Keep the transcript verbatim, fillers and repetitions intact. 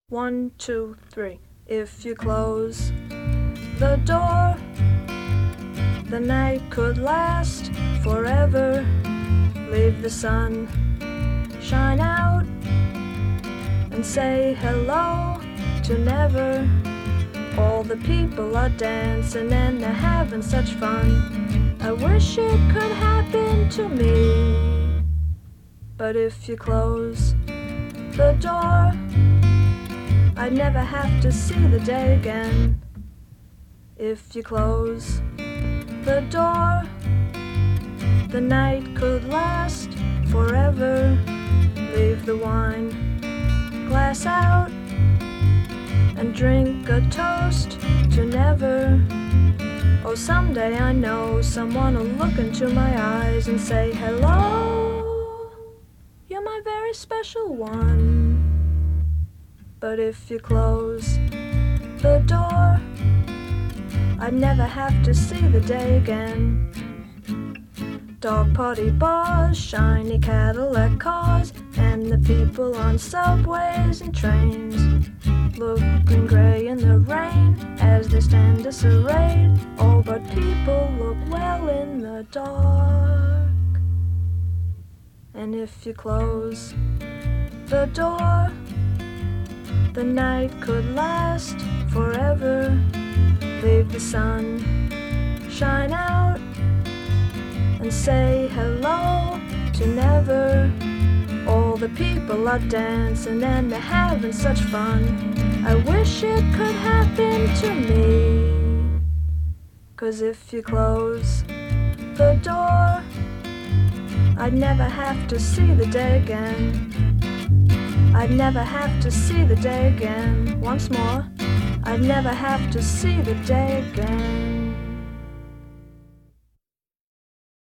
One, two, three. If you close the door, the night could last forever. Leave the sun shine out and say hello to never. All the people are dancing and they're having such fun. I wish it could happen to me. But if you close the door, I'd never have to see the day again. If you close the door, the night could last forever. Leave the wine glass out and drink a toast to never. Oh, someday I know someone will look into my eyes and say, hello, you're my very special one. But if you close the door, I'd never have to see the day again. Dog party bars, shiny Cadillac cars, and the people on subways and trains, looking grey in the rain as they stand disarrayed. Oh, but people look well in the dark. And if you close the door, the night could last forever. Leave the sun shine out and say hello to never. All the people are dancing and they're having such fun. I wish it could happen to me. 'Cause if you close the door, I'd never have to see the day again. I'd never have to see the day again. Once more, I'd never have to see the day again.